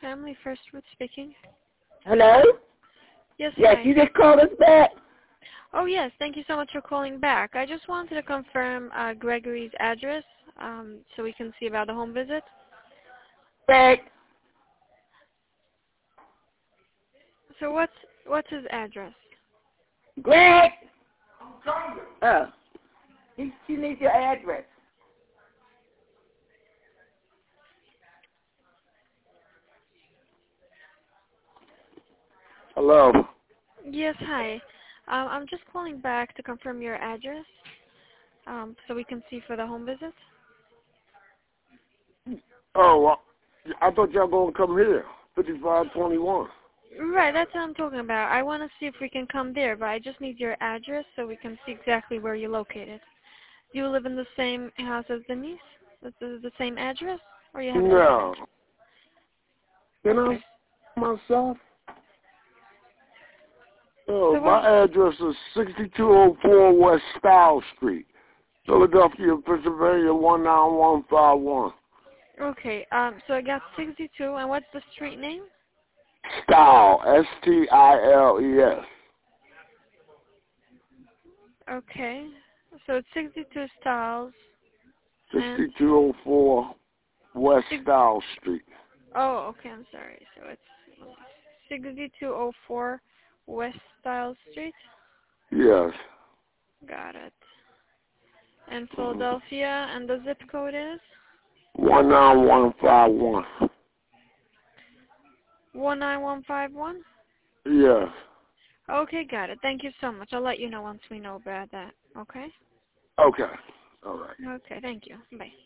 Family First Root speaking. Hello? Yes, Yes, hi. you just called us back? Oh, yes. Thank you so much for calling back. I just wanted to confirm Gregory's address so we can see about the home visit. Back. So what's his address? Greg! Oh. She needs your address. Hello. Yes, hi. I'm just calling back to confirm your address so we can see for the home visit. Oh, I thought y'all gonna come here. 5521. Right, that's what I'm talking about. I want to see if we can come there, but I just need your address so we can see exactly where you're located. Do you live in the same house as Denise? This is the same address? Or you have a different No. address? Can Okay. I myself? Oh, So what? my address is 6204 West Style Street, Philadelphia, Pennsylvania 19151. Okay, so I got 62, and what's the street name? Style, Stiles. Okay, so it's 62 Styles, and 6204 West Style Street. oh, okay, I'm sorry. So it's 6204 West Styles Street. Yes. Got it. And Philadelphia, and the zip code is 19151. 19151. Yes. Okay, got it. Thank you so much. I'll let you know once we know about that. Okay. Okay. All right. Okay, thank you. Bye.